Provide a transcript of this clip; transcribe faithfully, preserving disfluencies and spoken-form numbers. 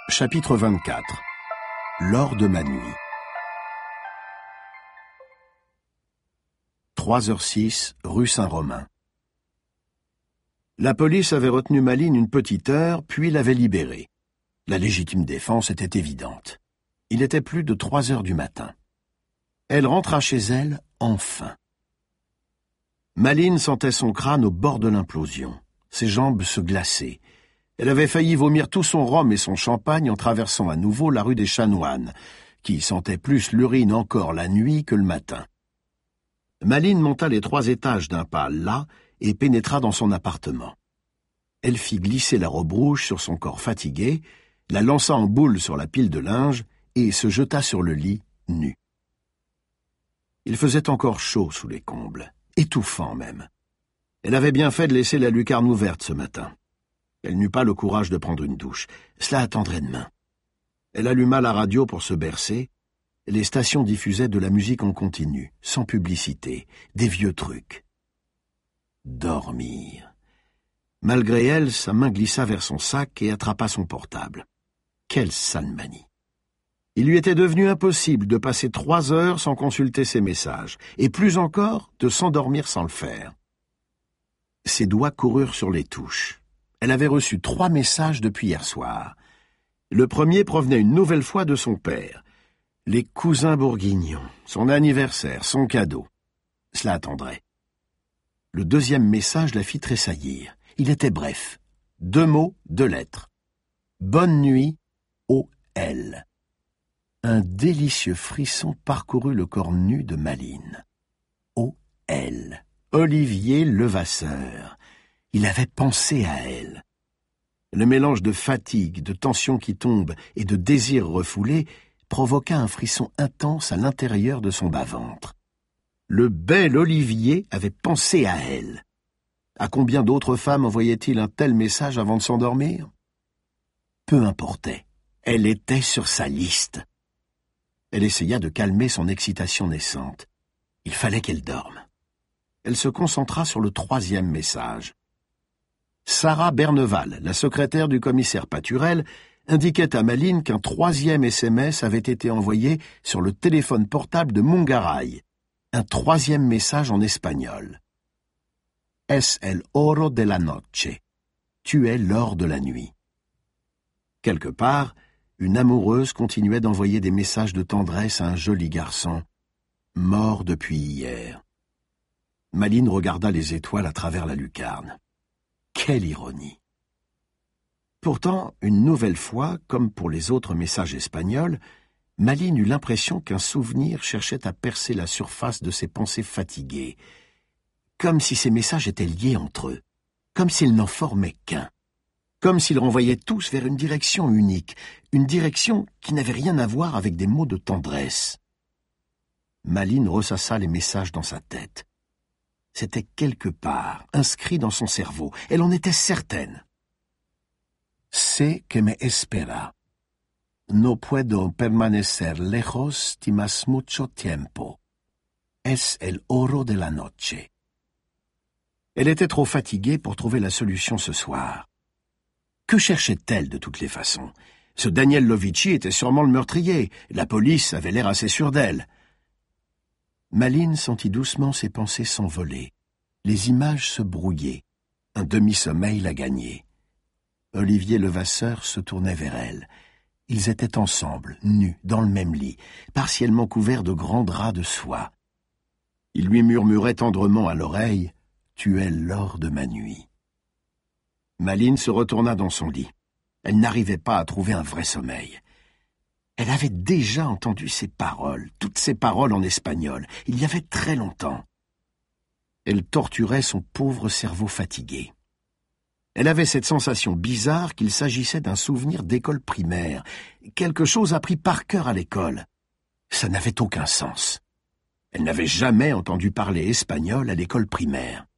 Chapitre vingt-quatre. L'or de ma nuit. trois heures six, rue Saint-Romain. La police avait retenu Malines une petite heure, puis l'avait libérée. La légitime défense était évidente. Il était plus de trois heures du matin. Elle rentra chez elle, enfin. Malines sentait son crâne au bord de l'implosion. Ses jambes se glaçaient. Elle avait failli vomir tout son rhum et son champagne en traversant à nouveau la rue des Chanoines, qui sentait plus l'urine encore la nuit que le matin. Malines monta les trois étages d'un pas las et pénétra dans son appartement. Elle fit glisser la robe rouge sur son corps fatigué, la lança en boule sur la pile de linge et se jeta sur le lit, nue. Il faisait encore chaud sous les combles, étouffant même. Elle avait bien fait de laisser la lucarne ouverte ce matin. Elle n'eut pas le courage de prendre une douche. Cela attendrait demain. Elle alluma la radio pour se bercer. Les stations diffusaient de la musique en continu, sans publicité, des vieux trucs. Dormir. Malgré elle, sa main glissa vers son sac et attrapa son portable. Quelle sale manie. Il lui était devenu impossible de passer trois heures sans consulter ses messages, et plus encore, de s'endormir sans le faire. Ses doigts coururent sur les touches. Elle avait reçu trois messages depuis hier soir. Le premier provenait une nouvelle fois de son père. Les cousins bourguignons, son anniversaire, son cadeau. Cela attendrait. Le deuxième message la fit tressaillir. Il était bref. Deux mots, deux lettres. Bonne nuit, O L. Un délicieux frisson parcourut le corps nu de Malines. O L. Olivier Levasseur. Il avait pensé à elle. Le mélange de fatigue, de tension qui tombe et de désir refoulé provoqua un frisson intense à l'intérieur de son bas-ventre. Le bel Olivier avait pensé à elle. À combien d'autres femmes envoyait-il un tel message avant de s'endormir? Peu importait. Elle était sur sa liste. Elle essaya de calmer son excitation naissante. Il fallait qu'elle dorme. Elle se concentra sur le troisième message. Sarah Berneval, la secrétaire du commissaire Paturel, indiquait à Malines qu'un troisième S M S avait été envoyé sur le téléphone portable de Mungaray. Un troisième message en espagnol. Es el oro de la noche. Tu es l'or de la nuit. Quelque part, une amoureuse continuait d'envoyer des messages de tendresse à un joli garçon, mort depuis hier. Malines regarda les étoiles à travers la lucarne. Quelle ironie! Pourtant, une nouvelle fois, comme pour les autres messages espagnols, Malines eut l'impression qu'un souvenir cherchait à percer la surface de ses pensées fatiguées, comme si ces messages étaient liés entre eux, comme s'ils n'en formaient qu'un, comme s'ils renvoyaient tous vers une direction unique, une direction qui n'avait rien à voir avec des mots de tendresse. Malines ressassa les messages dans sa tête. C'était quelque part, inscrit dans son cerveau. Elle en était certaine. Sé que me espera. No puedo permanecer lejos de más mucho tiempo. Es el oro de la noche. Elle était trop fatiguée pour trouver la solution ce soir. Que cherchait-elle de toutes les façons? Ce Daniel Lovici était sûrement le meurtrier. La police avait l'air assez sûre d'elle. Malines sentit doucement ses pensées s'envoler. Les images se brouillaient. Un demi-sommeil la gagnait. Olivier Levasseur se tournait vers elle. Ils étaient ensemble, nus, dans le même lit, partiellement couverts de grands draps de soie. Il lui murmurait tendrement à l'oreille « Tu es l'or de ma nuit ». Malines se retourna dans son lit. Elle n'arrivait pas à trouver un vrai sommeil. Elle avait déjà entendu ces paroles, toutes ces paroles en espagnol, il y avait très longtemps. Elle torturait son pauvre cerveau fatigué. Elle avait cette sensation bizarre qu'il s'agissait d'un souvenir d'école primaire, quelque chose appris par cœur à l'école. Ça n'avait aucun sens. Elle n'avait jamais entendu parler espagnol à l'école primaire.